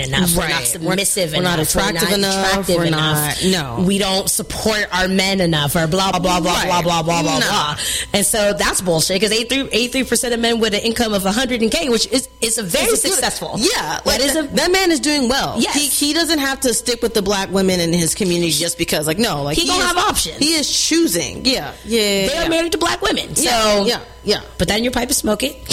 enough. Right. We're not submissive we're enough. Not attractive enough. We're enough. not. No. We don't support our men enough, or blah, blah, blah, blah, Right. blah, blah, blah, blah, No. blah. And so that's bullshit, because 83% of men with an income of $100K, which is a very successful. Yeah. Like, that man is doing well. Yes. He doesn't have to stick with the black women in his community just because, like, no. Like, he don't have options. He is choosing. Yeah. Yeah. They are married to black women. So, yeah. Put that in your pipe and smoke it.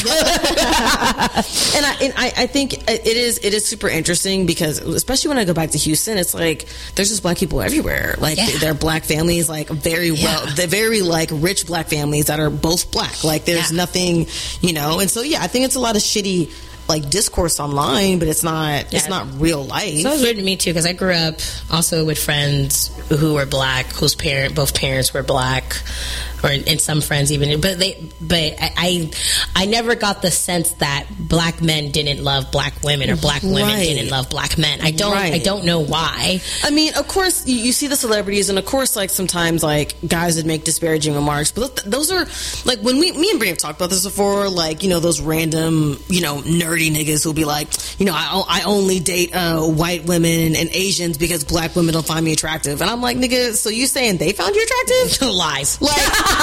And I think it is super interesting, because especially when I go back to Houston, it's like there's just black people everywhere. Like, they're black families, like they're very like rich black families that are both black. Like, there's nothing, and so I think it's a lot of shitty like discourse online, but it's not real life. So it's weird to me too, because I grew up also with friends who were black, whose both parents were black, and some friends even. But I never got the sense that black men didn't love black women, or black women didn't love black men. I don't know why. I mean, of course, you see the celebrities, and of course, like sometimes like guys would make disparaging remarks, but those are like when me and Brittany have talked about this before. Like, those random nerdy niggas who'll be like, I only date white women and Asians because black women don't find me attractive. And I'm like, nigga, so you saying they found you attractive? Lies. Like,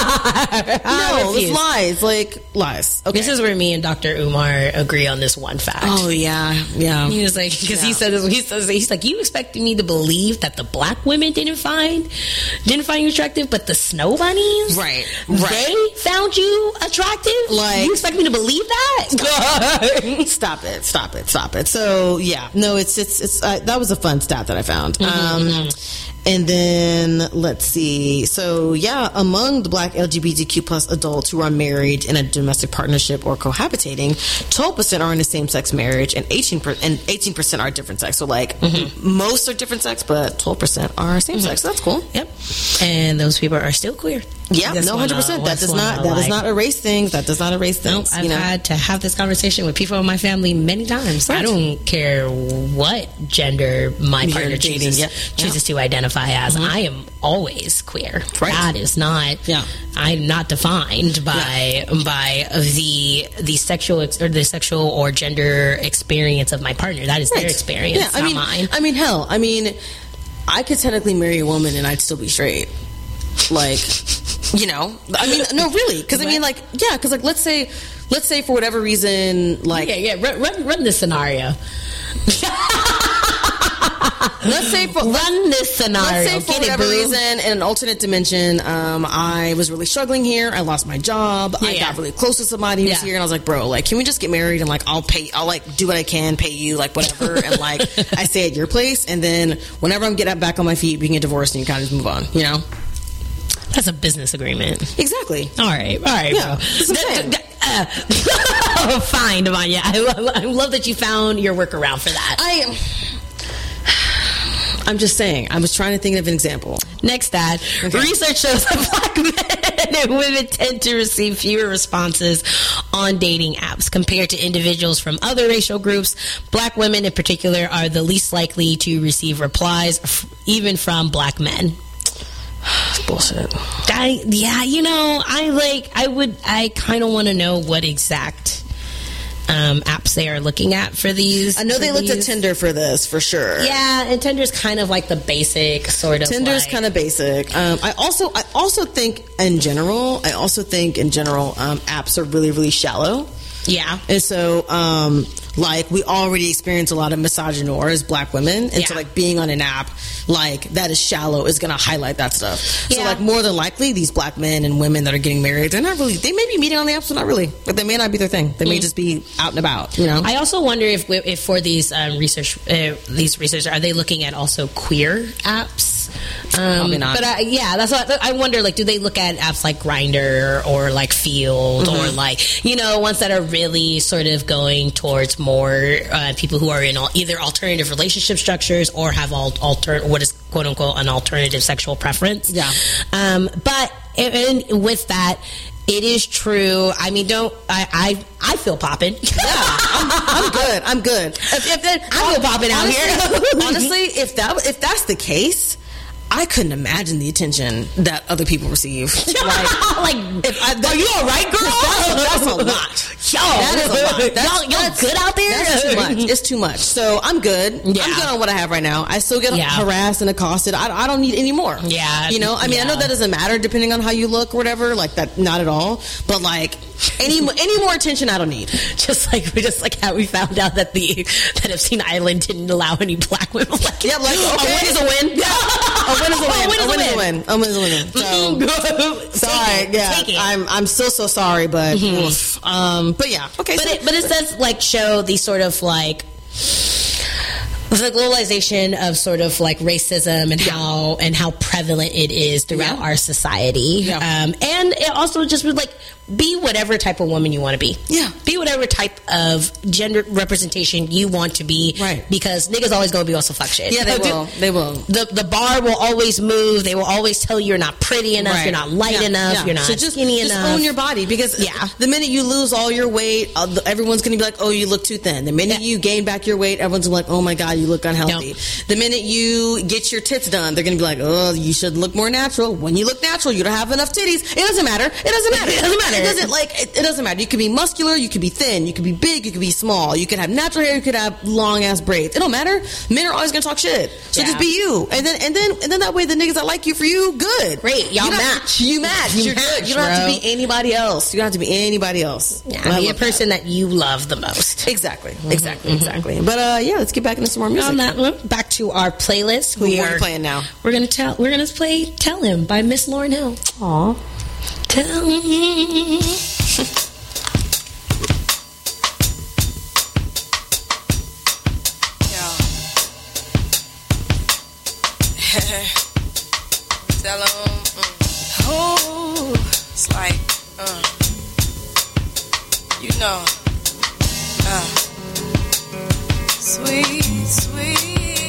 no, it's lies. Like, lies. Okay. This is where me and Dr. Umar agree on this one fact. Oh, yeah. He was like, because he said this, he's like, you expected me to believe that the black women didn't find you attractive, but the snow bunnies, right, they found you attractive? Like, you expect me to believe that? Stop it. So no, it's that was a fun stat that I found. And then let's see. So among the black LGBTQ plus adults who are married in a domestic partnership or cohabitating, 12% are in a same-sex marriage, and 18% are different sex. So like most are different sex, but 12% are same-sex. So that's cool. Yep. And those people are still queer. Yeah, no, 100%. That does not erase things. That does not erase things. Nope, I've had to have this conversation with people in my family many times. Right. I don't care what gender my partner chooses to identify as. I am always queer. Right. That is not. I'm not defined by the sexual or gender experience of my partner. That is their experience, not mine. I mean, I could technically marry a woman and I'd still be straight. Like, no, really, because because like let's say for whatever reason, like run this scenario. Let's say for whatever reason, in an alternate dimension, I was really struggling here. I lost my job. I got really close to somebody who was here, and I was like, bro, like, can we just get married and like I'll like do what I can, pay you, like whatever, and like I stay at your place, and then whenever I'm getting back on my feet, we can get divorced and you kind of just move on, That's a business agreement. Exactly. All right, bro. Fine, Devanya. I love that you found your workaround for that. I'm just saying. I was trying to think of an example. Next stat. Okay. Research shows that black men and women tend to receive fewer responses on dating apps compared to individuals from other racial groups. Black women in particular are the least likely to receive replies, even from black men. It's bullshit. I kind of want to know what exact apps they are looking at for these. I know they looked at Tinder for this, for sure. Yeah, and Tinder's kind of like the basic sort of. Tinder's kind of basic. I also think in general, apps are really, really shallow. Yeah. And so, like, we already experience a lot of misogynoir as black women. And so, like, being on an app, like, that is shallow is going to highlight that stuff. So, like, more than likely, these black men and women that are getting married, they may be meeting on the apps, but not really. But they may not be their thing. They may just be out and about, I also wonder if for these researchers, are they looking at also queer apps? Probably not. But that's what I wonder. Like, do they look at apps like Grindr or like Field or like ones that are really sort of going towards more people who are in either alternative relationship structures or have what is quote unquote an alternative sexual preference? Yeah. But with that, it is true. I mean, I feel popping. Yeah, I'm good. I feel popping out here. Honestly, if that's the case, I couldn't imagine the attention that other people receive. Are you all right, girl? That's a lot. that is a lot. Y'all good out there? That's too much. It's too much. So I'm good. Yeah. I'm good on what I have right now. I still get harassed and accosted. I don't need any more. Yeah. You know, I mean, I know that doesn't matter depending on how you look or whatever. Like that, not at all. But like any more attention, I don't need. Just like how we found out that that Epstein Island didn't allow any black women. Like, yeah, like okay. A win is a win. Yeah. A win is a win. A win is a win. A win is a win. So sorry. Yeah. I'm so sorry, but but yeah. Okay. But it does like show the sort of like the globalization of sort of like racism and how prevalent it is throughout our society. Yeah. And it also just would like be whatever type of woman you want to be. Yeah. Be whatever type of gender representation you want to be. Right. Because niggas always gonna be on some fuck shit. Yeah, they will. They will. The bar will always move. They will always tell you you're not pretty enough, you're not light enough, you're not skinny enough. Just own your body, because the minute you lose all your weight, everyone's gonna be like, oh, you look too thin. The minute you gain back your weight, everyone's gonna be like, oh my God, you look unhealthy. The minute you get your tits done, they're gonna be like, oh, you should look more natural. When you look natural, you don't have enough titties. It doesn't matter. It doesn't matter. You could be muscular, you could be thin, you could be big, you could be small, you could have natural hair, you could have long ass braids. It don't matter. Men are always gonna talk shit. So just be you. And then that way the niggas that like you for you, good. Great. Y'all match. You match. You're good. You don't have to be anybody else. You don't have to be anybody else. Yeah, be a person that you love the most. Exactly. Exactly. But let's get back into some more music. On that one, back to our playlist. What are we playing now? We're gonna play Tell Him by Miss Lauryn Hill. Aw. Tell him. Tell him. Oh, it's like, you know, sweet, sweet,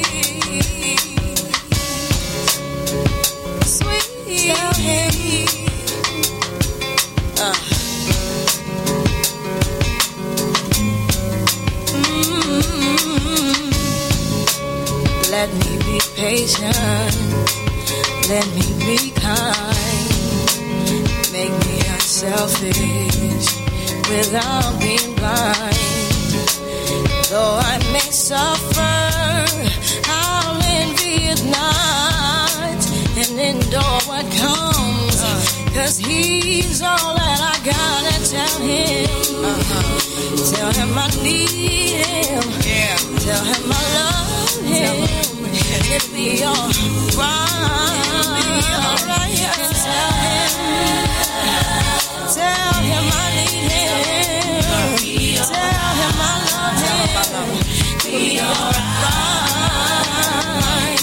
sweet. Tell him. Let me be patient, let me be kind, make me unselfish without being blind. Though I may suffer, I'll envy at night and endure what comes, 'cause he's all that I gotta tell him. Tell him I need him, tell him I love him. It'll be alright. And tell him I need him. Tell him I love him. It'll be alright.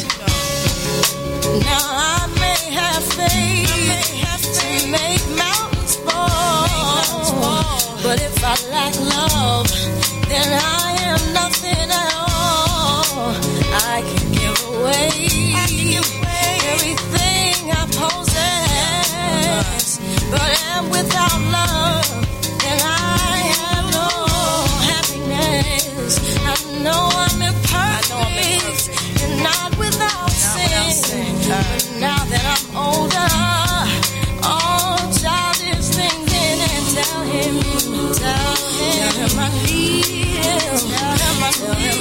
Now I may have faith to make mountains fall, but if I lack love, then I am nothing at all. I can give away everything I possess, but am without love, then I have no happiness. I know I'm imperfect and not without sin, but now that I'm older, all childish things in, and tell him I need him, tell him I love him.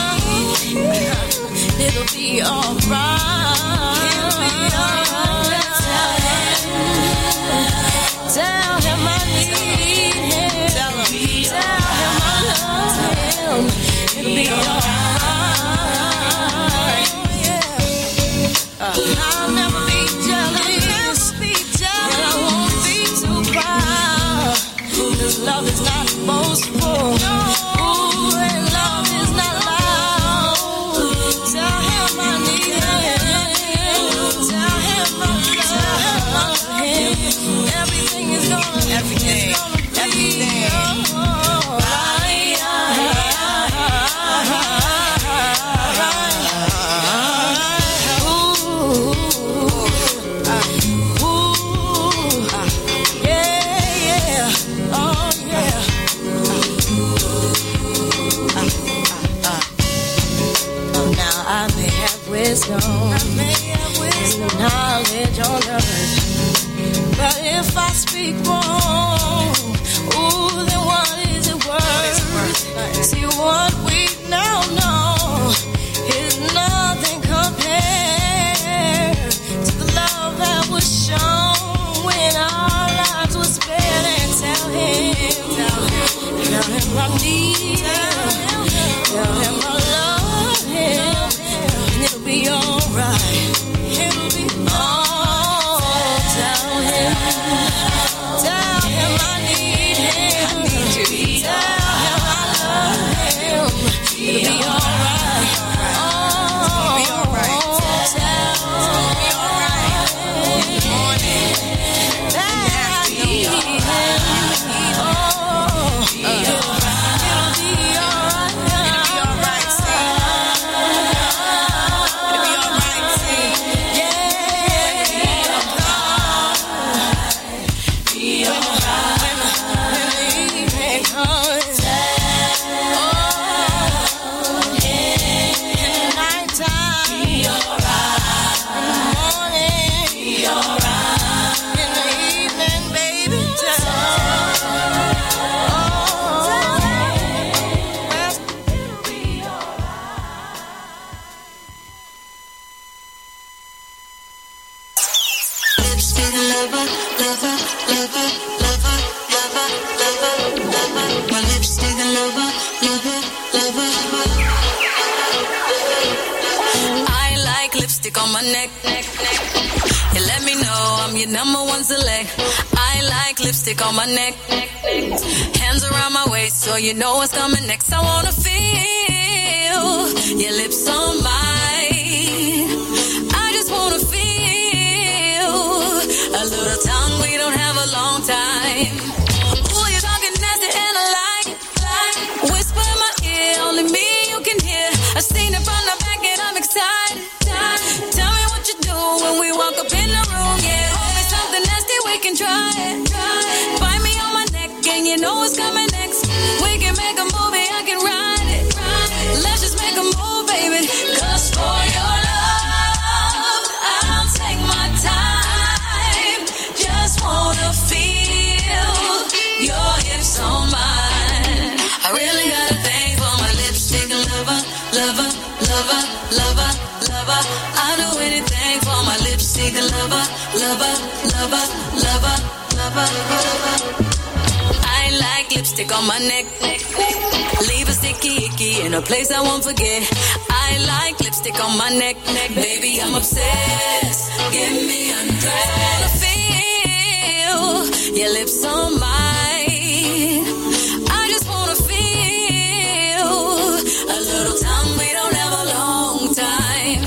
It'll be alright. Tell him I need him. Tell him I love him. It'll be alright. I'll never be jealous. And I won't be too proud. 'Cause love is not boastful. Ooh, and love is not loud. Tell him I need him. Tell him I love him. Everything is gonna be wisdom, knowledge on earth, But if I speak wrong, ooh, then what is it worth? See, what we now know is nothing compared to the love that was shown when our lives were spared. And tell him I need him, tell him I love him, and it'll be alright. It'll be alright. Tell him I need him, tell him I love him, it'll be alright. It'll be alright. On my neck. You let me know I'm your number one select. I like lipstick on my neck. Hands around my waist so you know what's coming next. I wanna feel your lips on mine. I just wanna feel a little tongue. We don't have a long time. Ooh, you're talking nasty and I like it. Whisper in my ear, only me you can hear. I've seen it from the back and I'm excited. Tell me what you do when we walk up in the room, yeah. Hope it's something nasty, we can try it. Bite me on my neck and you know what's coming next. We can make a movie, I can ride it. Let's just make a move, baby. 'Cause for your love, I'll take my time. Just wanna feel your hips on mine. I really got a thing for my lipstick lover, lover, lover, lover. I'll do anything for my lipstick lover, lover, lover, lover, lover, lover. I like lipstick on my neck. Leave a sticky icky in a place I won't forget. I like lipstick on my neck. Baby, I'm obsessed. Get me undressed. I wanna feel your lips on mine. I just wanna feel a little time. We don't have a long time.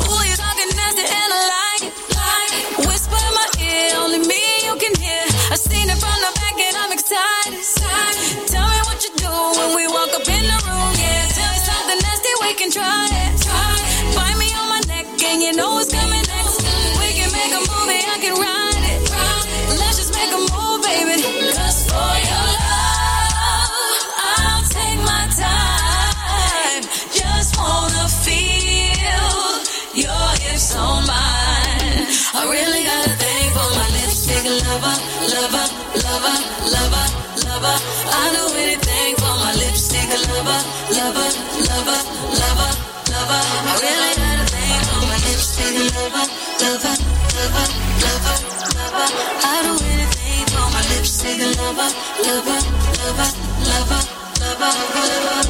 I've seen it from the back and I'm excited. Tell me what you do when we walk up in the room, yeah. Tell me something nasty, we can try it. Bite me on my neck and you know what's coming next. We can make a movie, I can ride it. Let's just make a move, baby. 'Cause for your love, I'll take my time. Just wanna feel your hips on mine. I really got a thing for my lipstick lover, lover, lover, lover, lover. I'll do anything for my lipstick lover, lover, lover, lover, lover. I really got a thing for my lipstick lover, lover, lover, lover, lover. I'll do anything for my lipstick lover, lover, lover, lover, lover, lover.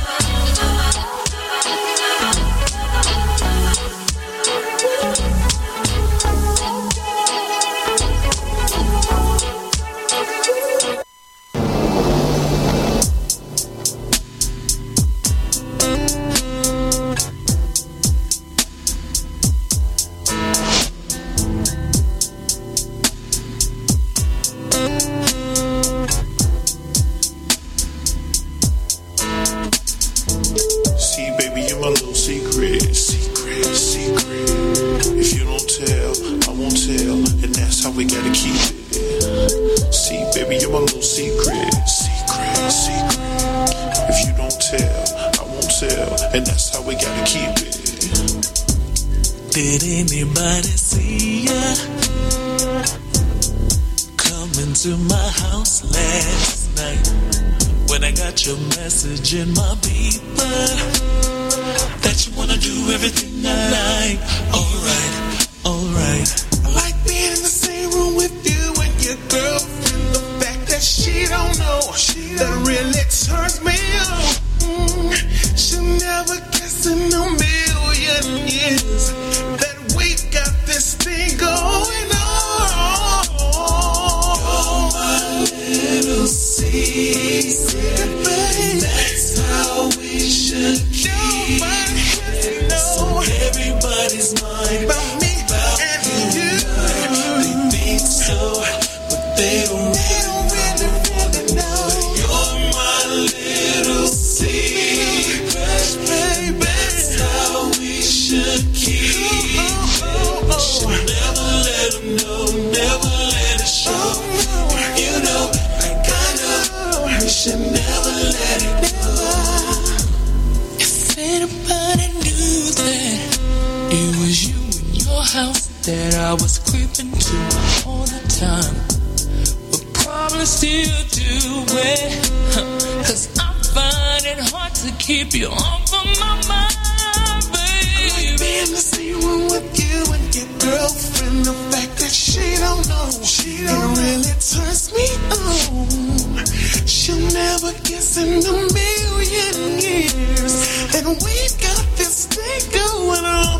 and that's how we gotta keep it. Did anybody see ya? into my house last night when I got your message in my beeper that you wanna do everything I like. Alright. I like being in the same room with you and your girlfriend. The fact that she don't know, that really turns me on. She'll never guess in a million years that we got this thing going on. You're my little secret, baby. That's how we should keep. So everybody's mind about me and you. They think so, but they don't really know. You're my little secret, baby. That's how we should keep. Should never let them know, never let it show. You know, like I know, we should never let it go. If anybody knew that it was you in your house that I was creeping to all the time, would probably still do it. 'Cause I find it hard to keep you off of my mind, baby. I like being in the same room with you and your girlfriend. The fact that she don't know, it really turns me on. She'll never guess in a million years that we got this thing going on.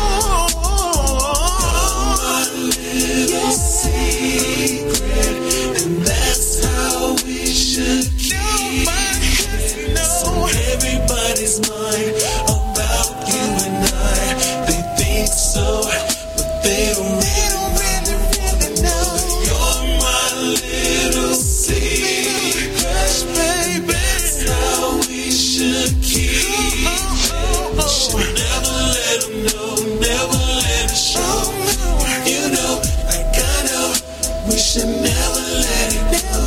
My little secret, and that's how we should keep. So everybody's mind about you and I. They think so, but they don't really know. You're my little secret, baby. That's how we should keep. Should never let them know, never let it show. You know, like I know, we should never let it go.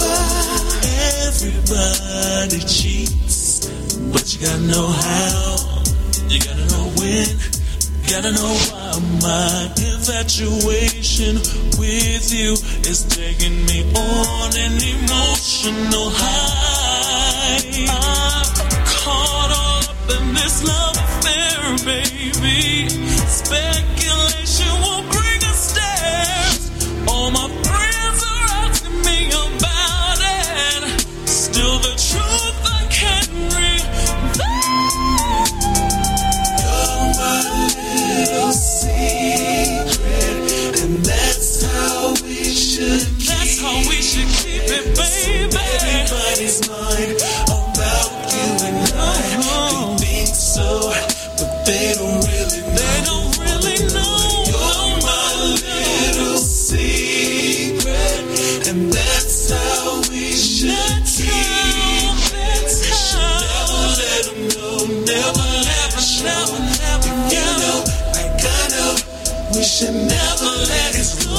Everybody cheats, but you gotta know how. You gotta know when. You gotta know why. My infatuation with you is taking me on an emotional high. I'm caught all up in this love affair, baby. Speculation will bring us stairs. All my friends are asking me about it. Still the truth I can't reveal. You're my little secret, and that's how we should keep. That's how we should keep it, baby. Everybody's mind about you and I. They think so, but they don't really know. They don't really know. You're my little secret, and that's how we should keep. Should never let them know, never let them show. You know, like I know, we should never let it go.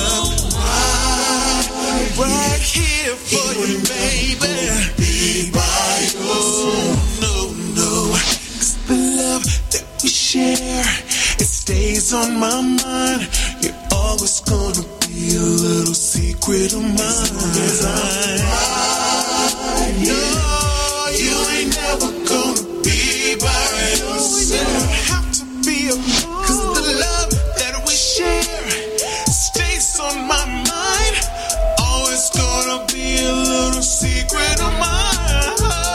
Right here for you, baby. Be by your no. 'Cause the love that we share, it stays on my mind. You're always gonna be a little secret of mine. No, you ain't never gonna be by yourself. You have to be alone. 'Cause the love that we share stays on my mind. Always gonna be a little secret of mine.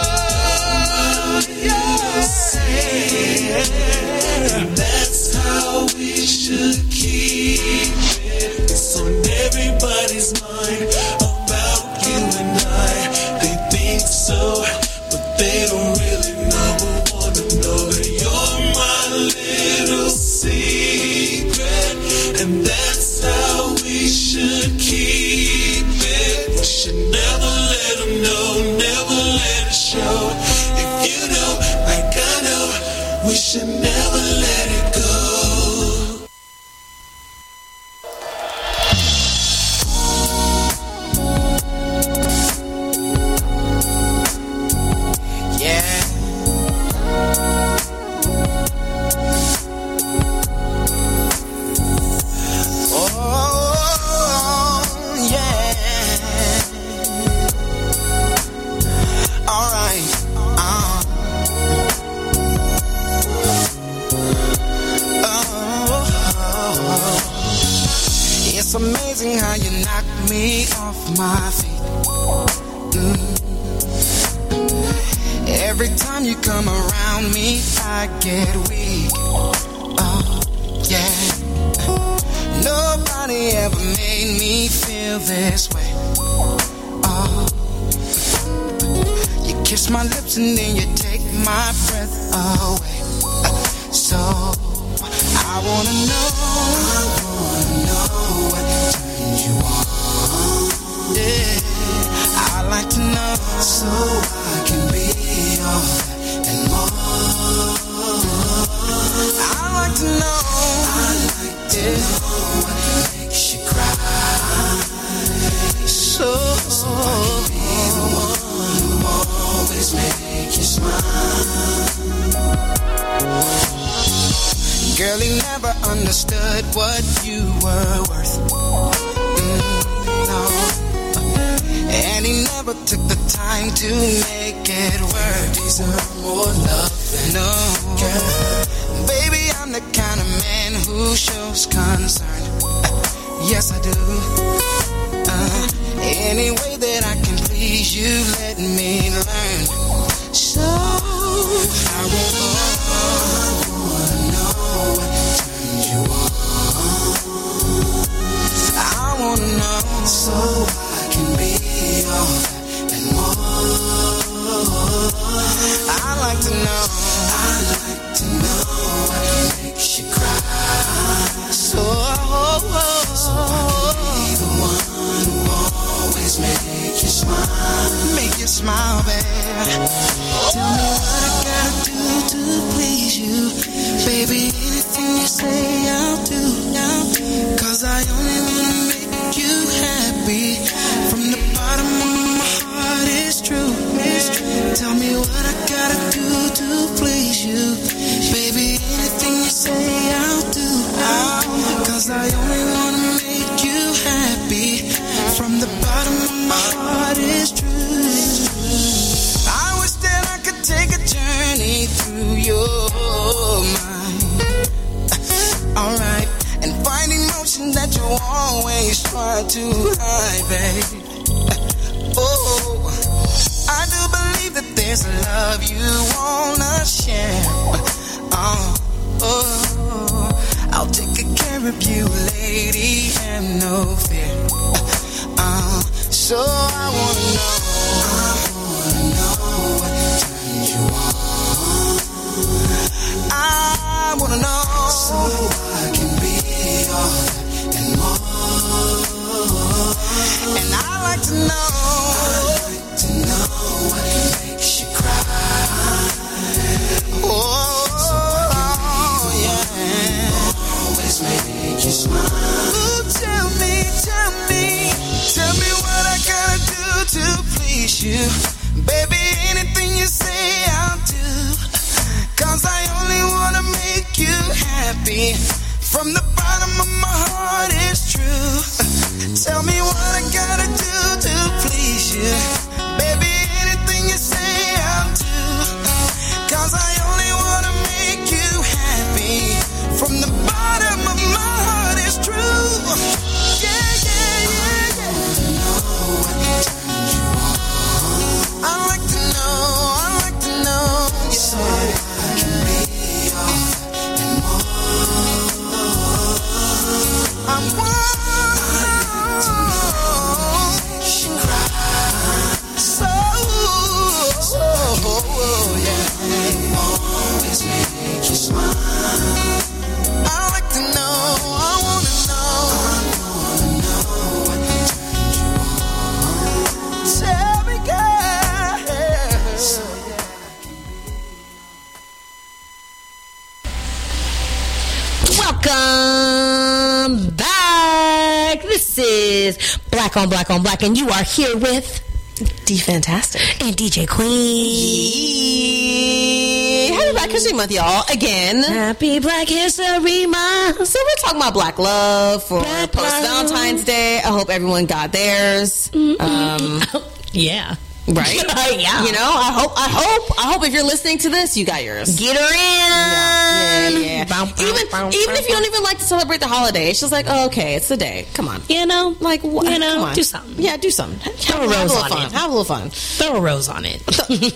And that's how we should keep it. It's on everybody's mind about you and I. They think so, but they don't really know. But wanna know that you're my little secret, and that's how we should keep it. We should never let them know, never let it show. If you know, like I know, we should never let it go. It's amazing how you knock me off my feet. Every time you come around me, I get weak. Oh, yeah. Nobody ever made me feel this way. Oh, you kiss my lips and then you take my breath away. So I wanna know what turns you on. Yeah, I like to know so I can be all and more. I like to know what makes you cry. So I can be the one who always make you smile. Girl, he never understood what you were worth. No. And he never took the time to make it work. Deserve more love than no. Girl, baby, I'm the kind of man who shows concern. Yes, I do. Any way that I can please you, let me learn. So I wanna know what turns you on. I wanna know so I can be all and more. I like to know what makes you cry. So I can be the one who always make you smile. Make you smile, babe. Tell me what I gotta do to please you. Baby, anything you say I'll do. 'Cause I only wanna make you happy. From the bottom of my heart, it's true. Tell me what I gotta do to please you. Baby, anything you say I'll do. 'Cause I only wanna make you happy. From the bottom of my heart, it's true. I wish that I could take a journey through your mind. Alright, and find emotion that you always try to hide, babe. Oh, I do believe that there's a love you wanna share. Oh, I'll take good care of you, lady, have no fear. So I wanna know what turns you on. I wanna know so I can be all and more. And I like to know what makes you cry. Oh, yeah. Always make you smile. Ooh, tell me what I gotta do to please you. Baby, anything you say I'll do. 'Cause I only wanna make you happy. From the bottom of my heart, it's true. Tell me what I gotta do to please you. Baby, anything you say I'll do. 'Cause I only wanna make you happy. From the bottom of my heart, it's true. Yeah. I like to know, so I can be all and more. I want to know she cries so yeah. Always make you smile. I like to know, I wanna know what turns you on. Tell me, girl. Welcome back. This is Black on Black on Black, and you are here with D Fantastic and DJ Queen. Happy Black History Month, y'all. Again. Happy Black History Month. So we're talking about black love for post-Valentine's Day. I hope everyone got theirs. Yeah. Right? Yeah. You know, I hope if you're listening to this, you got yours. Get her in. Yeah. if you don't even like to celebrate the holiday, it's just like, oh, okay, it's the day. Come on, you know, like come on. do something. Yeah, do something. Throw a rose on it. Have a little fun. Throw a rose on it.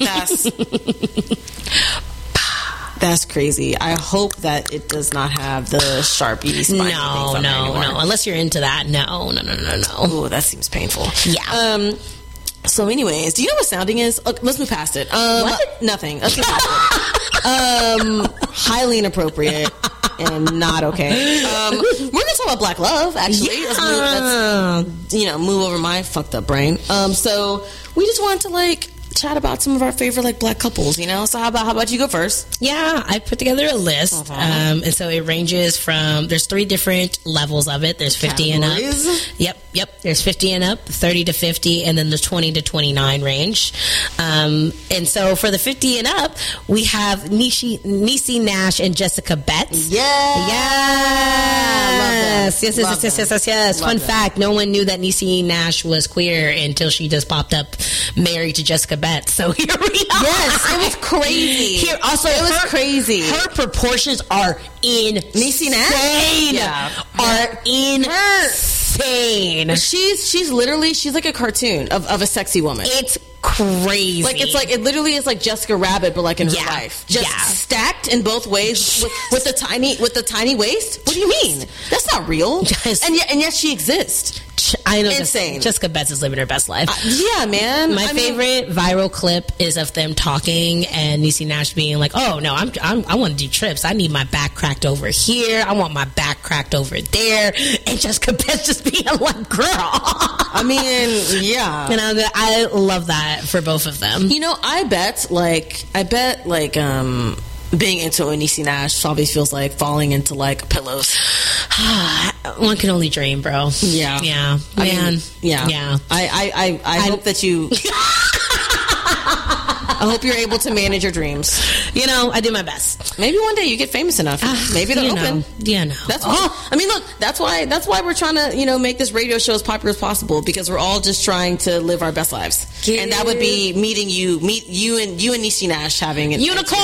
That's crazy. I hope that it does not have the Sharpie spiny No. Unless you're into that, no. Oh, that seems painful. Yeah. So, anyways, do you know what sounding is? Let's move past it. What? Nothing. Let's move past it. Highly inappropriate and not okay. We're going to talk about Black Love, actually. Yeah. Let's move over my fucked up brain. So, we just wanted to, chat about some of our favorite Black couples, so how about you go first? Yeah, I put together a list, and so it ranges from, there's 3 different levels of it. There's 50 categories? And up. Yep. There's 50 and up, 30 to 50, and then the 20 to 29 range. And so for the 50 and up, we have Niecy Nash and Jessica Betts. Yes. Yes. Fun fact, no one knew that Niecy Nash was queer until she just popped up married to Jessica Betts. So here we are. Yes, it was crazy. It was crazy. Her proportions are Niecy Nash are insane. She's literally like a cartoon of a sexy woman. It's crazy. It literally is like Jessica Rabbit, but in real life, just stacked in both ways with the tiny waist. What do you mean? That's not real. Yes. And yet she exists. I know. Insane. Jessica Betts is living her best life. Yeah, man. My favorite viral clip is of them talking and Niecy Nash being like, "Oh no, I want to do trips. I need my back cracked over here. I want my back cracked over there." And Jessica Betts just being like, "Girl." I mean, yeah. And I love that for both of them. I bet being into Niecy Nash probably feels like falling into pillows. One can only dream, bro. Yeah. Man. I hope that you I hope you're able to manage your dreams. I do my best. Maybe one day you get famous enough. Maybe they'll open. Yeah, no. That's why. I mean, look. That's why we're trying to make this radio show as popular as possible, because we're all just trying to live our best lives. And that would be meet you and Niecy Nash having an unicorn.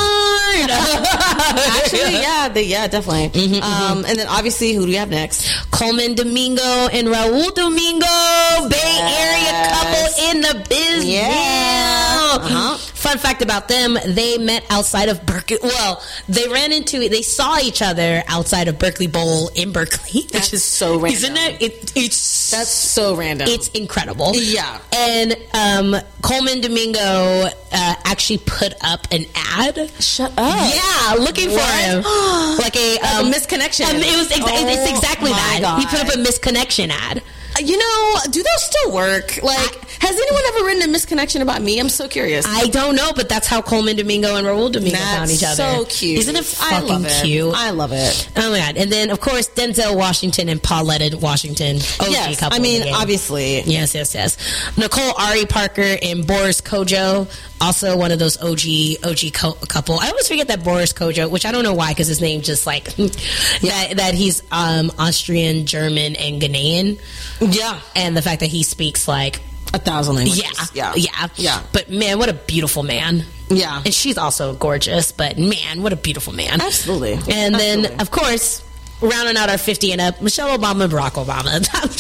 Actually, yeah, definitely. Mm-hmm. And then obviously, who do we have next? Colman Domingo and Raul Domingo, Bay Area couple in the business. Yeah. Fun fact about them, they met outside of Berkeley. Well, they saw each other outside of Berkeley Bowl in Berkeley. Which is so random. Isn't it? That's so random. It's incredible. Yeah. And Colman Domingo actually put up an ad. Shut up. Yeah, looking for him. Like a misconnection. It's exactly that. God. He put up a misconnection ad. Do those still work? Has anyone ever written a misconnection about me? I'm so curious. I don't know, but that's how Colman Domingo and Raul Domingo found each other. So cute. Isn't it fucking cute? I love it. Oh my God. And then, of course, Denzel Washington and Pauletta Washington. OG couple. I mean, obviously. Yes. Nicole Ari Parker and Boris Kodjoe, also one of those OG couple. I always forget that Boris Kodjoe, which I don't know why, because his name just that he's Austrian, German, and Ghanaian. Yeah. And the fact that he speaks 1,000 languages. Yeah. But man, what a beautiful man. Yeah. And she's also gorgeous, but man, what a beautiful man. Absolutely. And then, of course, rounding out our 50 and up, Michelle Obama and Barack Obama.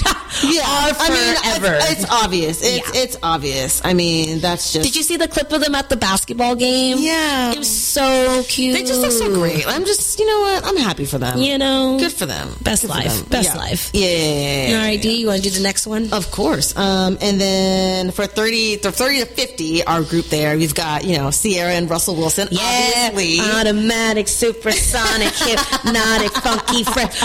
Forever. It's obvious. It's obvious. I mean, that's just... Did you see the clip of them at the basketball game? Yeah. It was so cute. They just look so great. I'm just, you know what? I'm happy for them. Good for them. Best life. Life. Yeah. All right, D, you want to do the next one? Of course. And then for 30 to 50, our group there, we've got, Sierra and Russell Wilson. Yeah. Obviously. Automatic, supersonic, hypnotic, funky, fresh.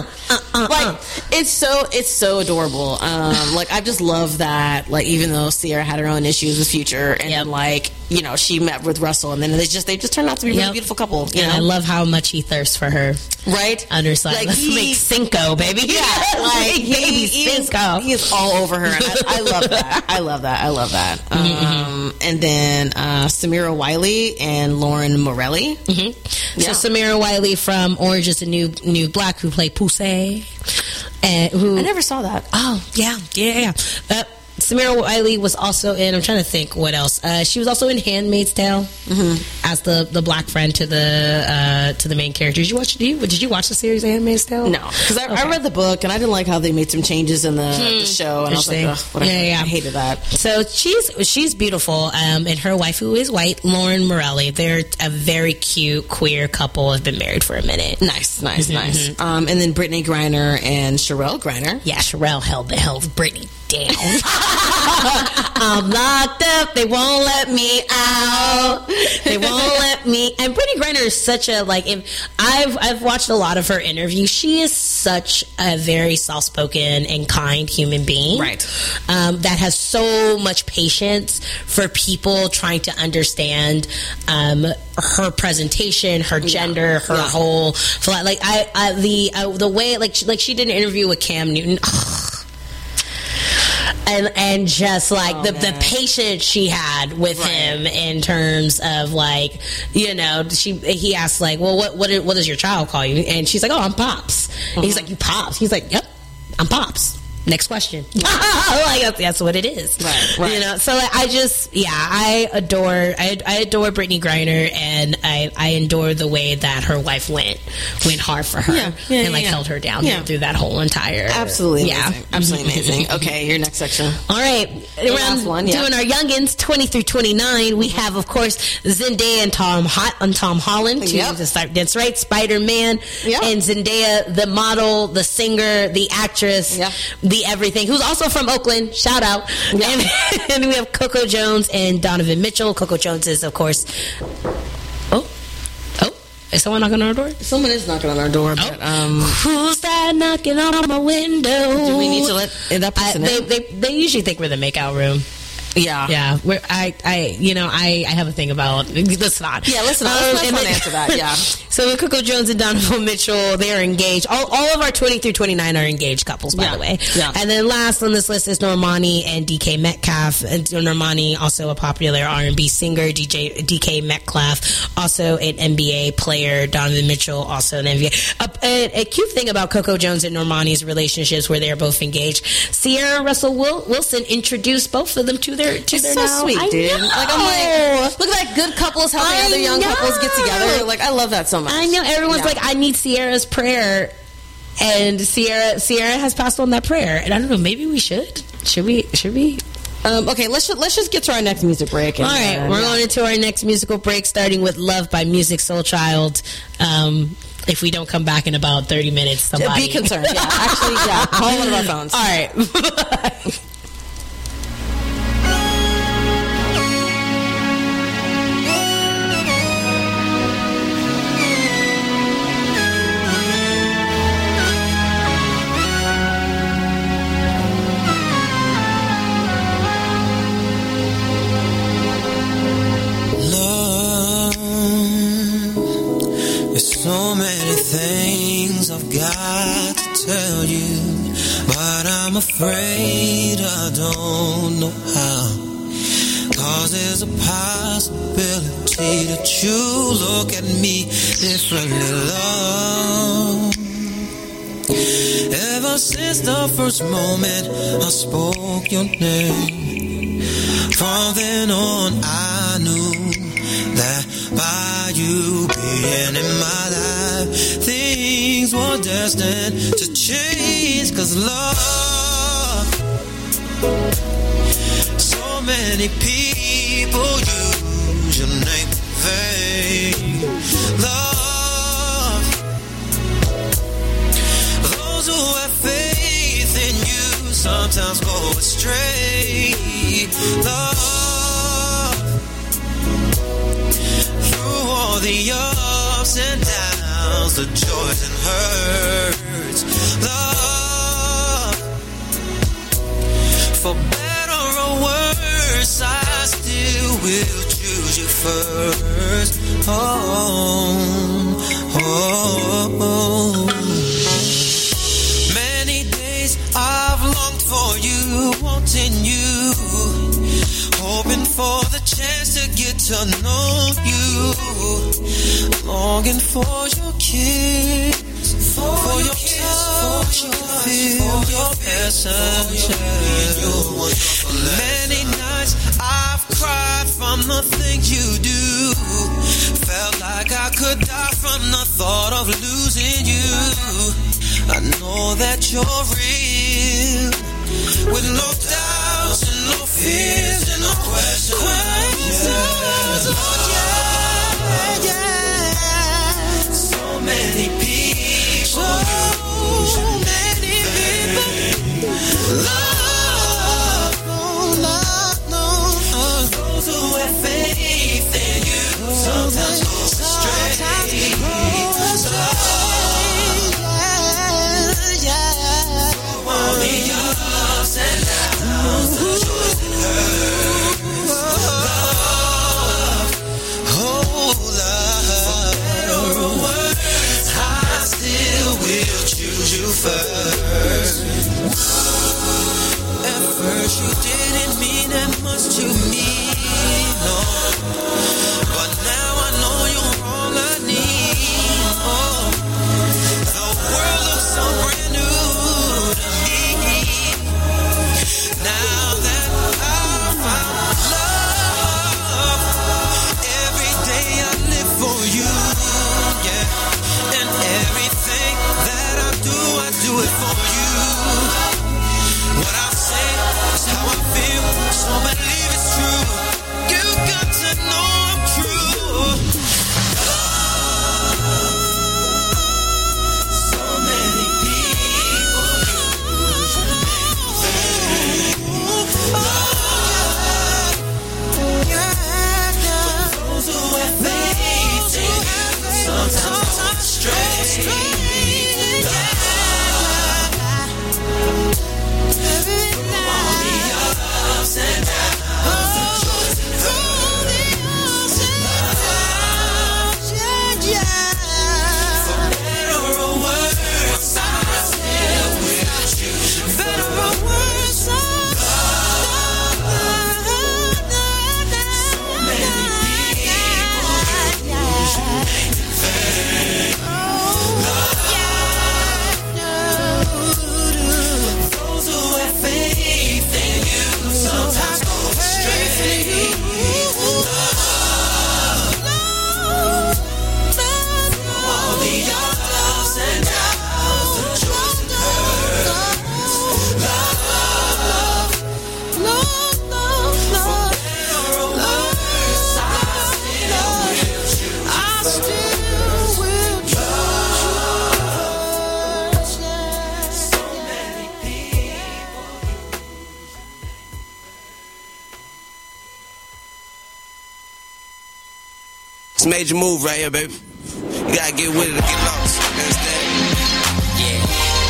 It's so adorable. I just love that. Even though Sierra had her own issues with Future, and she met with Russell, and then they just turned out to be a really beautiful couple. And I love how much he thirsts for her. Right, underside. Let's make Cinco, baby. Yeah, baby Cinco. He is all over her. And I love that. I love that. And then Samira Wiley and Lauren Morelli. Mm-hmm. Yeah. So Samira Wiley from Orange is the New Black, who played Poussey. I never saw that. Oh, yeah. Samira Wiley was also in, I'm trying to think what else. She was also in Handmaid's Tale as the black friend to the main character. Did you watch the series Handmaid's Tale? No, because I read the book and I didn't like how they made some changes in the show, and I was like, ugh, whatever. I hated that. So she's beautiful, and her wife, who is white, Lauren Morelli, they're a very cute queer couple, have been married for a minute. Nice. And then Brittany Griner and Sherelle Griner. Yeah, Sherelle held Brittany down. I'm locked up, they won't let me out. They won't let me. And Brittany Griner is such a, I've watched a lot of her interviews. She is such a very soft-spoken and kind human being. Right. That has so much patience for people trying to understand her presentation, her gender, her whole, the way, she did an interview with Cam Newton. And just the patience she had with him in terms of he asked well, what does your child call you? And she's like, oh, I'm Pops. And he's like, you Pops? He's like, yep, I'm Pops. Next question. That's what it is. Right. So I adore Brittany Griner, and I adore the way that her wife went hard for her and held her down through that whole entire. Absolutely amazing. Absolutely amazing. Okay, your next section. All right. Last one, doing our youngins 20 through 29, we have, of course, Zendaya and Tom Holland. That's right, Spider-Man, and Zendaya, the model, the singer, the actress, the everything, who's also from Oakland, shout out. And we have Coco Jones and Donovan Mitchell. Coco Jones is, of course, is someone knocking on our door? Someone is knocking on our door, but who's that knocking on my window? Do we need to let that person in? They usually think we're the makeout room. Yeah. I have a thing about. Let's not. Yeah, let's not. Let's not answer that. Yeah. So Coco Jones and Donovan Mitchell, they are engaged. All of our 20 through 29 are engaged couples, by the way. Yeah. And then last on this list is Normani and DK Metcalf. And Normani, also a popular R&B singer. DK Metcalf, also an NBA player. Donovan Mitchell, also an NBA. A cute thing about Coco Jones and Normani's relationships, where they are both engaged. Sierra Russell Wilson introduced both of them to their so sweet, dude. I'm like, look at that, good couples helping other young couples get together. I love that so much. I know everyone's I need Sierra's prayer, and Sierra has passed on that prayer, and I don't know, maybe we should we? Okay, let's just get to our next music break. All right, we're going into our next musical break, starting with "Love" by Musiq Soulchild. If we don't come back in about 30 minutes, somebody be concerned. Call one of our phones. All right. So many things I've got to tell you, but I'm afraid I don't know how. 'Cause there's a possibility that you look at me differently, love. Ever since the first moment I spoke your name, from then on I knew that by you being in my life, things were destined to change. 'Cause love, so many people use your name in vain. Love, those who have faith in you sometimes go astray. Love, through all the ups and downs, the joys and hurts, love, for better or worse, I still will choose you first. Many days I've longed for you, wanting you, hoping for the chance to get to know you, longing for your kiss, for your touch, want you to feel your passion. Many nights I've cried from the things you do. Felt like I could die from the thought of losing you. I know that you're real, with no doubts and no fears and no questions. Oh yeah. So many people, love, those who have faith in you sometimes go astray. All the ups and downs, the joys and hurt. Love, oh love, for better or worse, I still will choose you first. At first you didn't mean that much to me, no. But now I know you're all I need. Oh, the world looks so brand new to me. Now that I've found love, every day I live for you, yeah. And everything that I do it for you. What I say is how I feel, so believe it's true. You got to know I'm true. So many people use those who have faith in you sometimes go astray. And downs, the joys and hurt. For better or worse, I still will choose you. Better or worse, so many people use you make me fake. Those who have faith in you sometimes go astray. All the ups and downs, the joys and hurt. Love, for better or worse, I still will choose you. So many people. It's a major move right here, baby. You gotta get with it or get lost. You understand? Yeah.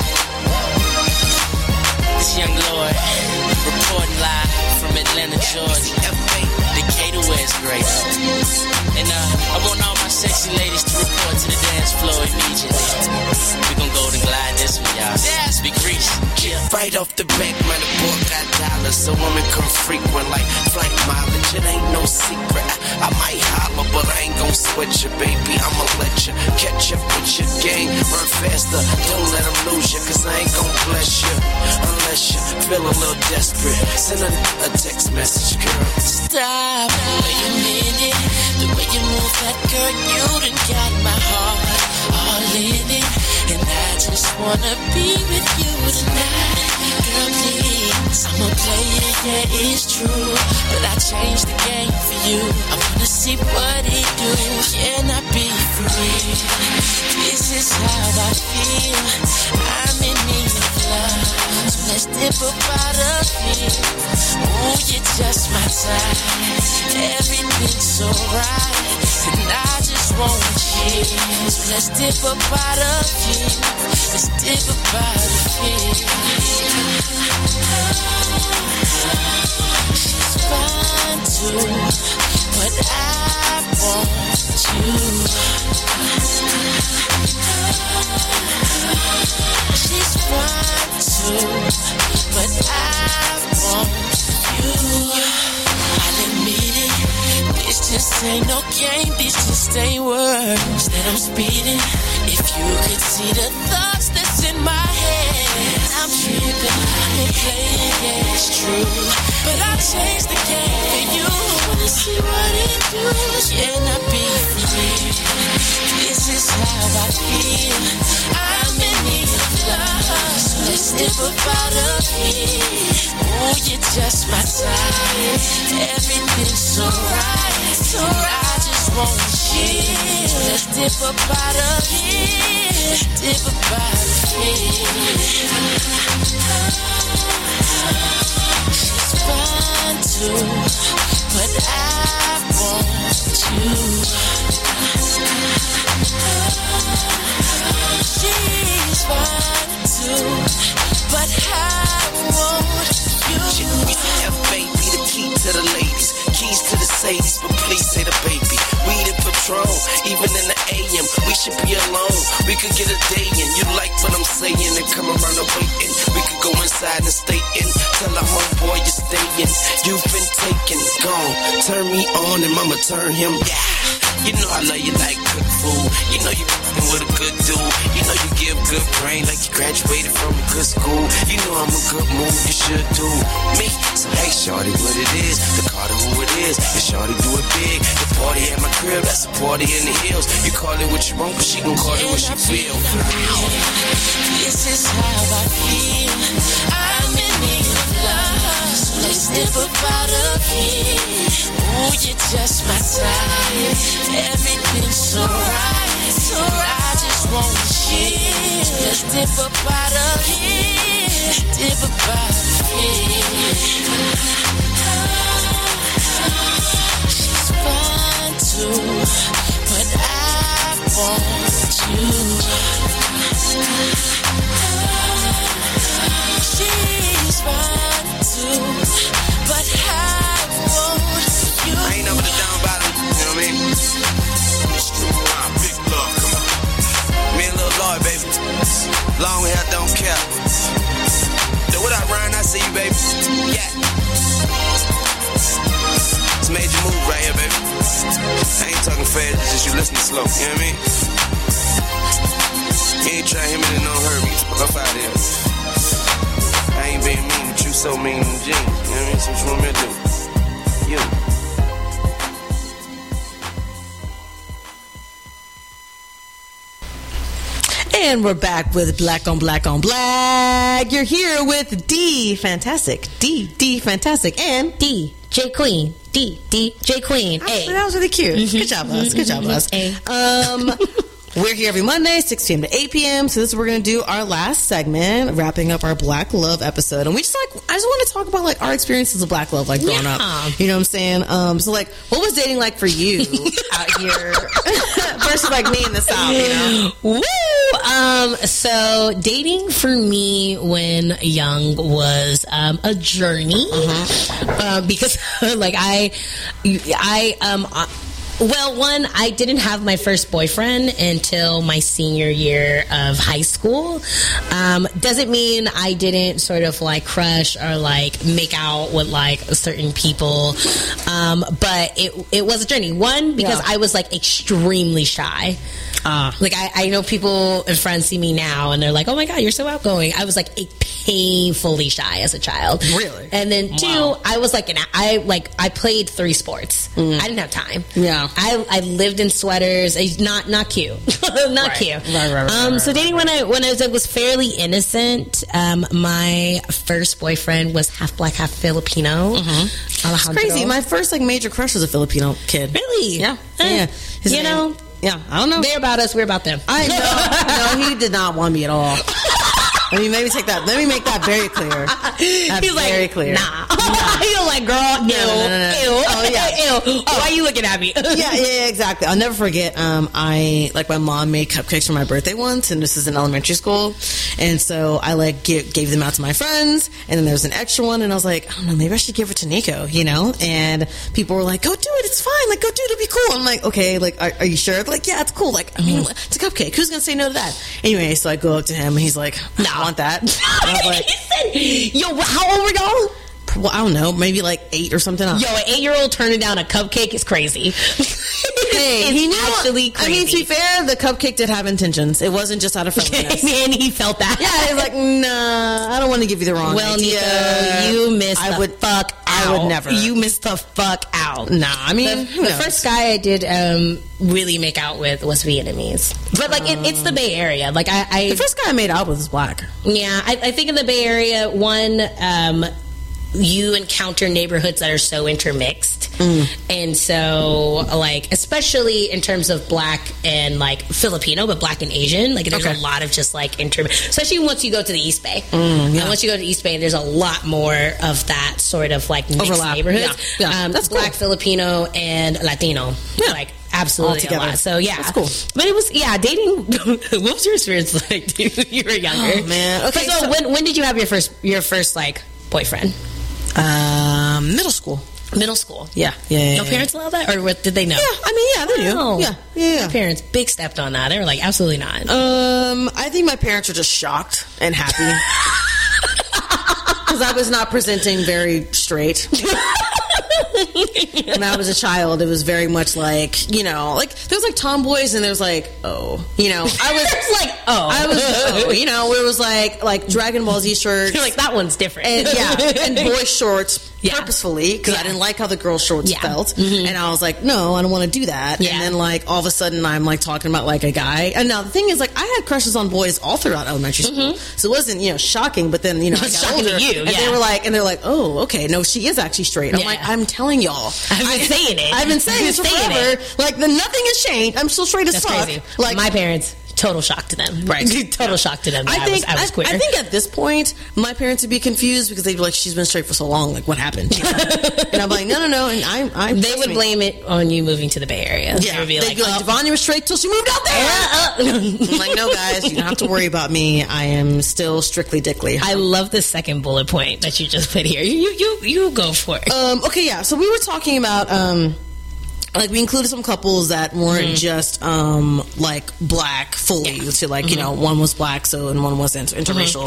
This young Lord reporting live from Atlanta, Georgia. Decatur, West Grace. And I want all my sexy ladies to report to the dance floor immediately. We gon' golden glide this one, y'all. Yes, big reach. Yeah. Right off the back, man, the boy got dollars, so women come frequent like flight mileage. It ain't no secret. I might holler, but I ain't gon' sweat you, baby. I'ma let you catch up with your game. Run faster, don't let them lose you, cause I ain't gon' bless you unless you feel a little desperate. Send a text message, girl. Stop. Wait a minute. The way you move that girl, you done got my heart all in it. And I just wanna be with you tonight. Girl, please, I'm a player, yeah, it's true. But I changed the game for you. I wanna see what it do. Can I be free? This is how I feel. I'm in need of love. So let's dip up out of here. Ooh, you're just my type. Everything's so right. And I just want cheers. So let's dip up out of here. Let's dip up out of here. She's fine too, but I want you. She's fine too, but I want you. I'll admit it, this just ain't no game, this just ain't words that I'm speeding. If you could see the thoughts that's in my head, only playing, yeah, it's true. But I changed the game for you. Wanna see what it do? Can I be free? This is how I feel. I'm in need of love. So let's step up out of here. Oh, you're just my type. Everything's so right. So I just wanna share. So let's dip up out of here. Dip up out of here. She's fine too, but I want you. She's fine too, but I want you. F-baby, the key to the ladies, keys to the Sadies, but please say the baby. Weed and Patron, even in the AM, we should be alone. We could get a day in. You like what I'm saying and come around and waiting. We could go inside and stay in. Tell the homeboy you're staying. You've been taken, gone. Turn me on and mama turn him. Yeah. You know I love you like good food. You know you f***ing with a good dude. You know you give good brain like you graduated from a good school. You know I'm a good move, you should do me. So hey shorty, what it is, the Carter who it is. And shorty do it big, the party at my crib, that's a party in the hills. You call it what you want, but she gon' call it what she feel. This is how I feel. I'm in need of love. So let's step up out of here. Oh, you're just my type. Everything's so right. So I just wanna share. So let's dip up out of here. Dip up out of here. She's fine too, but I want you. She's fine too, but I want you. I ain't never the down bottom, you know what I mean? Big love, come on. Me and Lil Lloyd, baby. Long hair, don't care. Yo, what up, Ryan? I see you, baby. Yeah. It's a major move right here, baby. I ain't talking fast, it's just you listening slow, you know what I mean? You ain't trying to hit me to no hurt me. Fuck out of here. I ain't being mean, but you so mean in jeans. You know what I mean? So what you want me to do? You. And we're back with Black on Black on Black. You're here with D Fantastic. D Fantastic. And DJ Queen. DJ Queen. Actually, that was really cute. Mm-hmm. Good job, us. Good job, us. We're here every Monday, 6 p.m. to 8 p.m. So this is we're going to do our last segment, wrapping up our Black Love episode. And I just want to talk about like our experiences of Black Love, like growing up. You know what I'm saying? So like, what was dating like for you out here versus like me in the South, you know? Woo! So dating for me when young was a journey. Because like well, one, I didn't have my first boyfriend until my senior year of high school. Doesn't mean I didn't sort of like crush or like make out with like certain people. But it was a journey. One, because I was like extremely shy. Like I know people and friends see me now and they're like, oh my God, you're so outgoing. I was like painfully shy as a child. Really? And then two, I was like, I played 3 sports. I didn't have time. Yeah. I lived in sweaters. Not cute. Not cute. Right. So dating when I was fairly innocent. My first boyfriend was half black, half Filipino. It's crazy. My first like major crush was a Filipino kid. Really? Yeah. His name, yeah, I don't know. They're about us. We're about them. I know. No, he did not want me at all. Let me make that very clear. He's very clear. Nah. You're like, girl, ew. Oh yeah, ew. Why are you looking at me? yeah, exactly. I'll never forget. My mom made cupcakes for my birthday once, and this is in elementary school, and so I like gave them out to my friends, and then there was an extra one, and I was like, I don't know, maybe I should give it to Nico, you know? And people were like, go do it, it's fine, like go do it, it'll be cool. I'm like, okay, like are you sure? They're like, yeah, it's cool. Like, I mean, it's a cupcake. Who's gonna say no to that? Anyway, so I go up to him, and he's like, no. I want that. I was like, yo, how old were y'all? Well, I don't know, maybe like 8 or something. Yo, an 8-year-old turning down a cupcake is crazy. Hey, he knew. Actually crazy. I mean, to be fair, the cupcake did have intentions. It wasn't just out of friendliness. And he felt that. Yeah, he's like, nah, I don't want to give you the wrong idea. Nico, you missed fuck out. I would never. You missed the fuck out. Nah, I mean, the first guy I did really make out with was Vietnamese. But, like, it's the Bay Area. Like, the first guy I made out with was black. Yeah, I think in the Bay Area, you encounter neighborhoods that are so intermixed. And so, like, especially in terms of black and, like, Filipino, but black and Asian, like, there's a lot of just, like, especially once you go to the East Bay. And once you go to East Bay, there's a lot more of that sort of, like, mixed overlap. neighborhoods. Yeah. That's black, cool. Filipino, and Latino. Yeah. Like, absolutely a lot. So, yeah. That's cool. But it was, dating. What was your experience like, dude? You were younger. Oh, man. Okay, so when did you have your first like, boyfriend? Middle school. Middle school. Yeah. No parents allow that, or what, did they know? Yeah, I mean, yeah, they knew. Yeah. My parents big stepped on that. They were like, absolutely not. I think my parents were just shocked and happy because I was not presenting very straight. When I was a child, it was very much like, you know, like there's like tomboys and there's like, oh, you know, I was, you know, where it was like Dragon Ball Z shirts. You're like, that one's different. And boy shorts. Purposefully, because I didn't like how the girl shorts felt, and I was like, no, I don't want to do that. And then, like, all of a sudden, I'm like talking about like a guy. And now the thing is, like, I had crushes on boys all throughout elementary school, so it wasn't, you know, shocking. But then, you know, I got shocking older, to you, and they're like, oh, okay, no, she is actually straight. I'm like, I'm telling y'all, I've been saying it. I've been saying it forever. Like, nothing has changed. I'm still straight as fuck. Crazy. Like my parents. Total shock to them. Right. Total shock to them. I was queer. I think at this point, my parents would be confused because they'd be like, she's been straight for so long. Like, what happened? And I'm like, no. And they would blame it on you moving to the Bay Area. Yeah. They'd be like, Devania was straight till she moved out there. I'm like, no, guys, you don't have to worry about me. I am still strictly dickly. I love the second bullet point that you just put here. You go for it. Okay, yeah. So we were talking about... like we included some couples that weren't just like black fully to like you know, one was black and one wasn't interracial.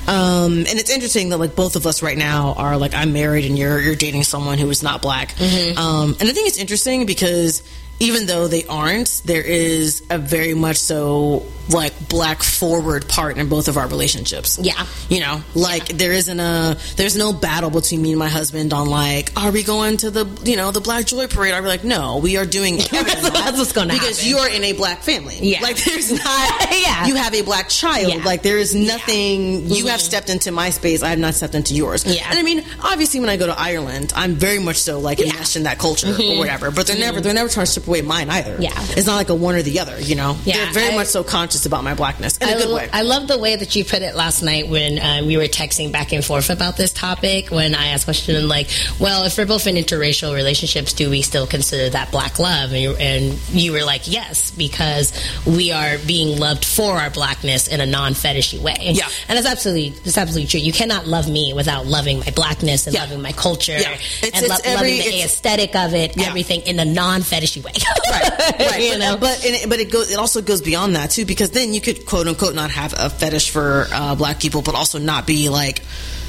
And it's interesting that like both of us right now are like, I'm married and you're dating someone who is not black. And I think it's interesting because even though they aren't, there is a very much so like black forward part in both of our relationships. Yeah. You know, like there's no battle between me and my husband on like, are we going to the Black Joy Parade? I'll be like, no, we are doing everything. That's what's going to happen. Because you are in a black family. Yeah. Like there's not, you have a black child. Yeah. Like there is nothing, you have stepped into my space, I have not stepped into yours. Yeah. And I mean, obviously when I go to Ireland, I'm very much so like enmeshed in that culture or whatever, but they're never trying to strip away mine either. Yeah. It's not like a one or the other, you know? Yeah. They're very much so conscious about my blackness in a good way. I love the way that you put it last night when we were texting back and forth about this topic, when I asked a question like, well, if we're both in interracial relationships, do we still consider that black love? And you were like, yes, because we are being loved for our blackness in a non-fetishy way. Yeah. And that's absolutely true. You cannot love me without loving my blackness and loving my culture and loving the aesthetic of it, everything in a non-fetishy way. Right. You know? But it also goes beyond that too, because then you could quote unquote not have a fetish for black people, but also not be like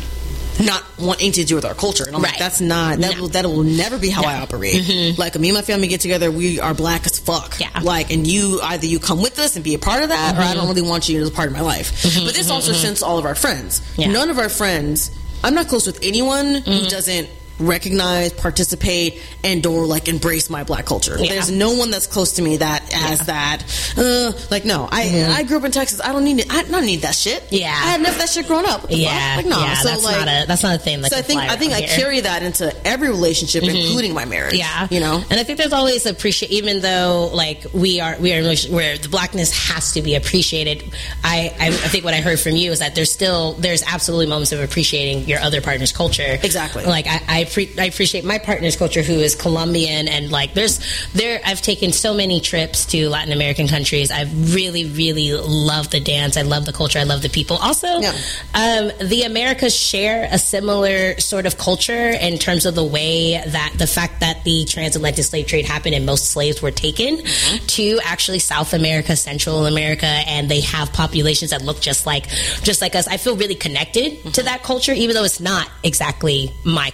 not wanting to do with our culture. And I'm like, that's not that will never be how I operate. Like me and my family get together, we are black as fuck. Yeah. Like, and you come with us and be a part of that, or I don't really want you as a part of my life. But this also extends to all of our friends. Yeah. None of our friends, I'm not close with anyone who doesn't recognize, participate, and or like embrace my black culture. There's no one that's close to me that has that. Like no, I grew up in Texas. I don't need it. I don't need that shit. Yeah, I had enough of that shit growing up. What the fuck? Like no. So that's not a thing. Like, so I think I carry that into every relationship, including my marriage. Yeah, you know. And I think there's always even though like we are where the blackness has to be appreciated. I think what I heard from you is that there's absolutely moments of appreciating your other partner's culture. Exactly. Like I appreciate my partner's culture, who is Colombian, and like I've taken so many trips to Latin American countries. I've really, really loved the dance. I love the culture. I love the people. Also, the Americas share a similar sort of culture in terms of the way that the fact that the transatlantic slave trade happened and most slaves were taken to actually South America, Central America, and they have populations that look just like us. I feel really connected to that culture, even though it's not exactly my culture.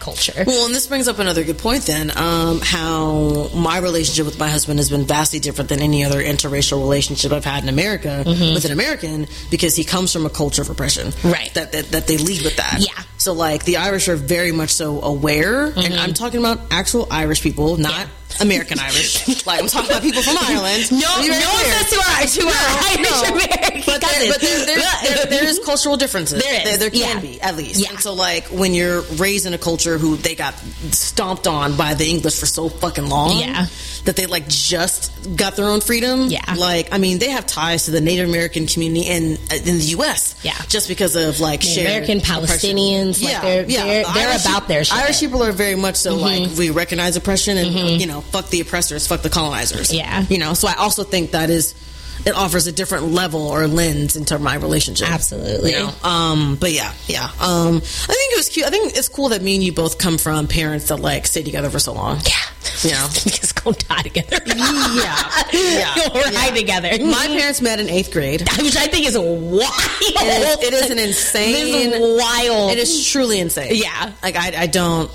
Well, and this brings up another good point then, how my relationship with my husband has been vastly different than any other interracial relationship I've had in America with an American, because he comes from a culture of oppression. Right. That they lead with that. Yeah. So, like, the Irish are very much so aware, and I'm talking about actual Irish people, not American Irish. Like, I'm talking about people from Ireland. No offense to our Irish American cousins. But there is cultural differences. There can be, at least. Yeah. And so, like, when you're raised in a culture who they got stomped on by the English for so fucking long, that they, like, just got their own freedom. Yeah. Like, I mean, they have ties to the Native American community in the U.S. Yeah. Just because of, like, shared American Palestinians. Like, they're about their shit. Irish people are very much so, like, we recognize oppression and, you know, fuck the oppressors, fuck the colonizers. Yeah. You know, so I also think that it offers a different level or lens into my relationship. Absolutely. You know? But yeah. I think it was cute. I think it's cool that me and you both come from parents that, like, stay together for so long. Yeah. You know? Because go die together. Yeah. Go ride together. My parents met in 8th grade. Which I think is wild. It is an insane. This is wild. It is truly insane. Yeah. Like, I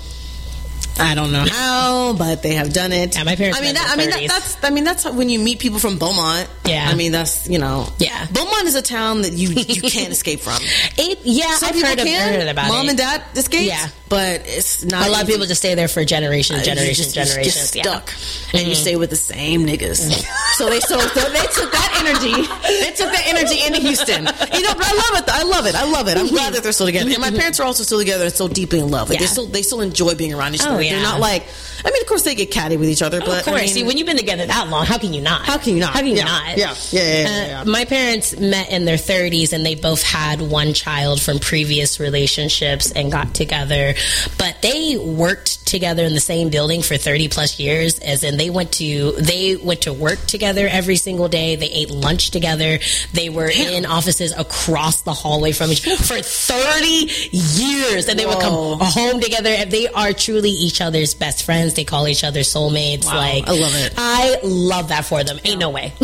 don't know how, but they have done it. Yeah, my parents. That's when you meet people from Beaumont. Yeah. I mean, that's, you know. Yeah. Beaumont is a town that you can't escape from. I've heard about it. Mom and dad escaped. Yeah. But it's not. A lot of people just stay there for generations. You're just stuck, and you stay with the same niggas. So they took that energy. They took that energy into Houston. You know, but I love it. I'm glad that they're still together. And my parents are also still together and so deeply in love. Like, they still enjoy being around each other. They're not like. I mean, of course they get catty with each other, but of course. I mean, see, when you've been together that long, how can you not? Yeah. My parents met in their 30s, and they both had one child from previous relationships and got together. But they worked together in the same building for 30 plus years, as in they went to work together every single day. They ate lunch together. They were in offices across the hallway from each other for 30 years, and they would come home together. And they are truly each other's best friends. They call each other soulmates. Wow, like, I love it. I love that for them. Ain't no way.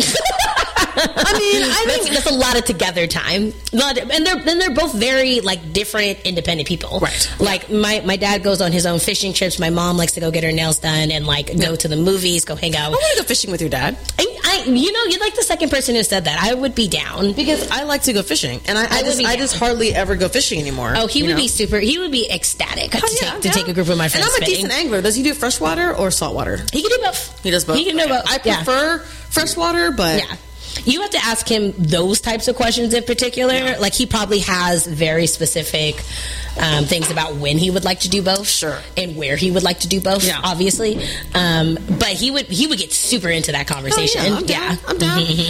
I think that's a lot of together time. And they're both very, like, different, independent people. Right. Like, my dad goes on his own fishing trips. My mom likes to go get her nails done and, like, go to the movies, go hang out. I want to go fishing with your dad. You're like the second person who said that. I would be down. Because I like to go fishing. And I just hardly ever go fishing anymore. Oh, he would be ecstatic to take a group of my friends. And I'm a decent angler. Does he do freshwater or saltwater? He can do both. He does both? He can do both. I prefer freshwater, but... Yeah. You have to ask him those types of questions in particular. Yeah. Like, he probably has very specific things about when he would like to do both, sure, and where he would like to do both. Yeah. Obviously, but he would get super into that conversation. Oh, yeah, I'm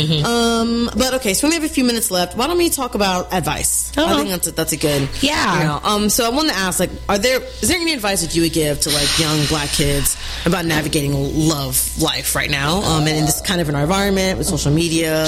down. But okay, so we have a few minutes left. Why don't we talk about advice? I think that's a good. Yeah. You know, so I wanted to ask, like, is there any advice that you would give to, like, young Black kids about navigating love life right now, and in this kind of an environment with social media,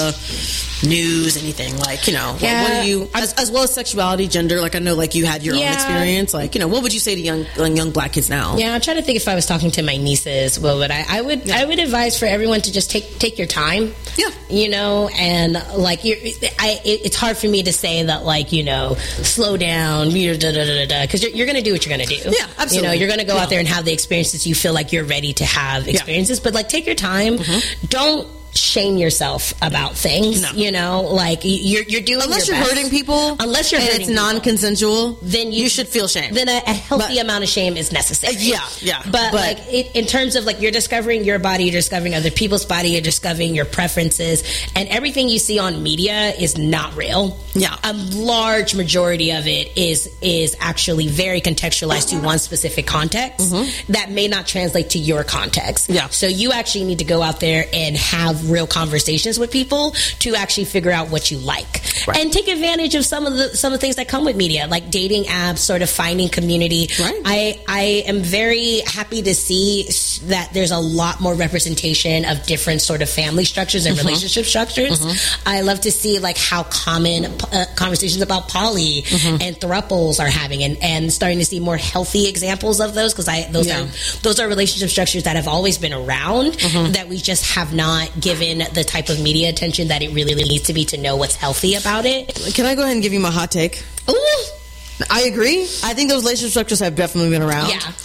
news, anything, like, you know, what do you, as well as sexuality, gender, like, I know, like, you had your own experience, like, you know, what would you say to young Black kids now? Yeah, I'm trying to think if I was talking to my nieces, what would I would advise for everyone to just take your time. Yeah. You know, and, like, it's hard for me to say that, like, you know, slow down, because you're going to do what you're going to do. Yeah, absolutely. You know, you're going to go out there and have the experiences you feel like you're ready to have experiences, but, like, take your time. Don't shame yourself about things. No. You know, like, you're doing unless your you're best. hurting people, unless you're and hurting it's non-consensual, then you should feel shame. Then a healthy amount of shame is necessary. Yeah. But like, in terms of, like, you're discovering your body, you're discovering other people's body, you're discovering your preferences, and everything you see on media is not real. Yeah, a large majority of it is actually very contextualized to one specific context that may not translate to your context. Yeah. So you actually need to go out there and have real conversations with people to actually figure out what you like, and take advantage of some of the things that come with media, like dating apps, sort of finding community. Right. I am very happy to see that there's a lot more representation of different sort of family structures and relationship structures. I love to see, like, how common conversations about poly and thruples are having, and starting to see more healthy examples of those, because those are relationship structures that have always been around, that we just have not given the type of media attention that it really needs to be to know what's healthy about it. Can I go ahead and give you my hot take? Ooh. I agree. I think those relationship structures have definitely been around. Yeah.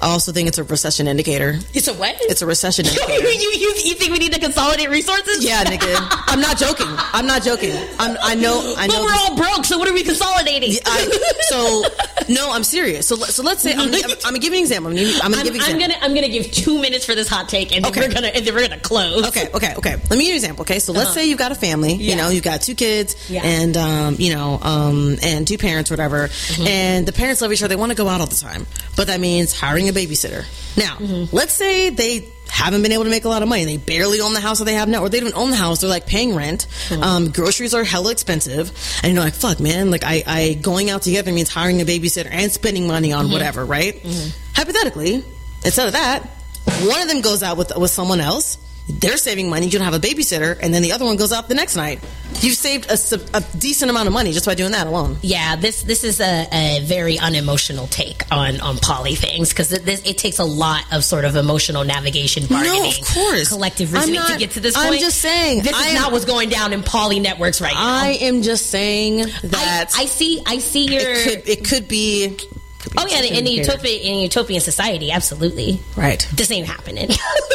I also think it's a recession indicator. It's a what? It's a recession indicator. you think we need to consolidate resources? Yeah, nigga. I'm not joking. I know. But we're all broke, so what are we consolidating? I'm serious. So let's say I'm gonna give you an example. I'm gonna give 2 minutes for this hot take, and then we're gonna close. Okay. Let me give you an example. Okay, so let's say you've got a family. You know, you've got 2 kids, and and 2 parents, whatever. And the parents love each other. They want to go out all the time, but that means hiring a babysitter. Now, let's say they haven't been able to make a lot of money. They barely own the house that they have now, or they don't own the house. They're like paying rent. Groceries are hella expensive, and you're like, fuck, man. Like, I going out together means hiring a babysitter and spending money on whatever, right? Hypothetically, instead of that, one of them goes out with someone else. They're saving money. You don't have a babysitter, and then the other one goes out the next night. You've saved a decent amount of money just by doing that alone. Yeah, this is a very unemotional take on poly things, because it takes a lot of sort of emotional navigation, bargaining, no, of course, collective reasoning to get to this point. I'm just saying this is not what's going down in poly networks right now. I am just saying that I see your. It could be. Oh yeah, in utopian society, absolutely. Right. This ain't happening.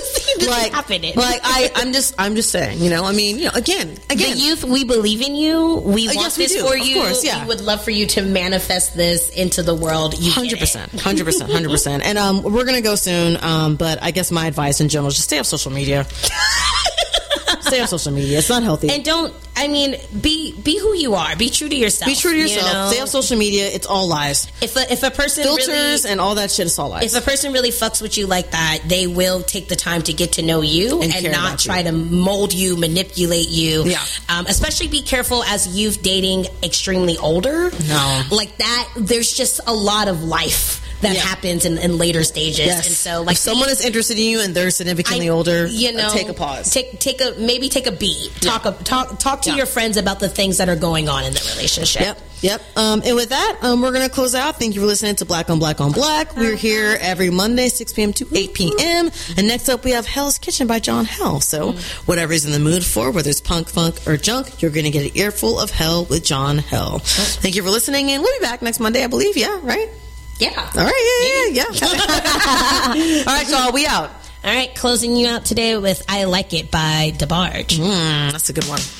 I'm just saying. You know, I mean, you know, again. The youth, we believe in you. We want this for you. Of course, yeah. We would love for you to manifest this into the world. 100%. And we're gonna go soon. But I guess my advice in general is just stay off social media. Stay on social media. It's not healthy. And be who you are. Be true to yourself. Be true to yourself. You know? Stay on social media. It's all lies. If a person filters and all that shit is all lies. If a person really fucks with you like that, they will take the time to get to know you and not try to mold you, manipulate you. Yeah. Especially be careful as youth dating extremely older. No. Like that, there's just a lot of life that happens in later stages. Yes. And so, like, if someone is interested in you and they're significantly older, you know, take a pause. Take a beat. Talk to your friends about the things that are going on in the relationship. Yep. And with that, we're going to close out. Thank you for listening to Black on Black on Black. We're here every Monday, 6 p.m. to 8 p.m. And next up, we have Hell's Kitchen by John Hell. So whatever's in the mood for, whether it's punk, funk, or junk, you're going to get an earful of hell with John Hell. Thank you for listening, and we'll be back next Monday, I believe. Yeah, right? Yeah. All right. Yeah. All right, y'all. We out. All right. Closing you out today with I Like It by DeBarge. That's a good one.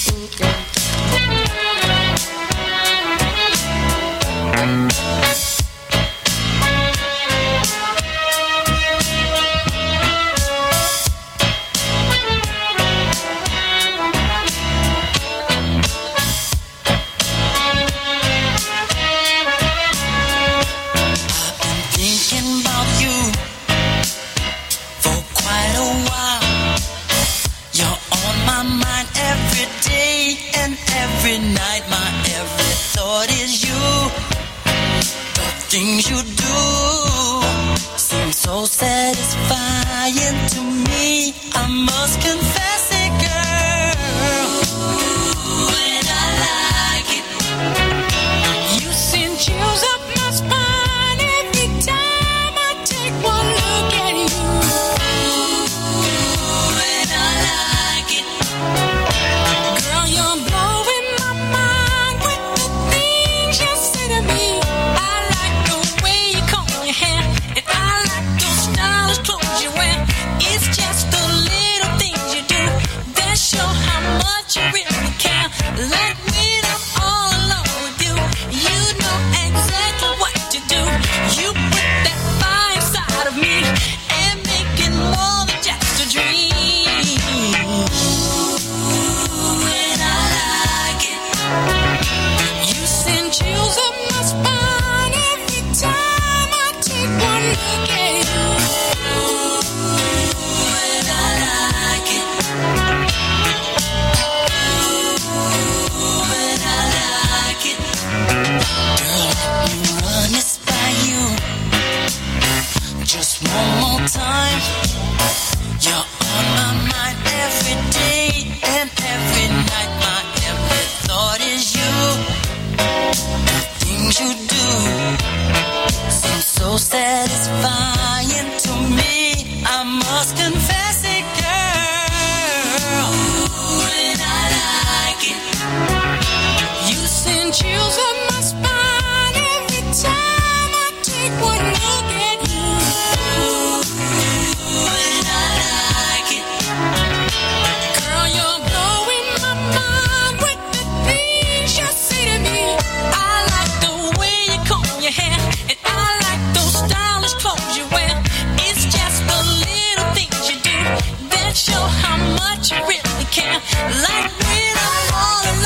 Things you do seem so satisfying to me. I must confess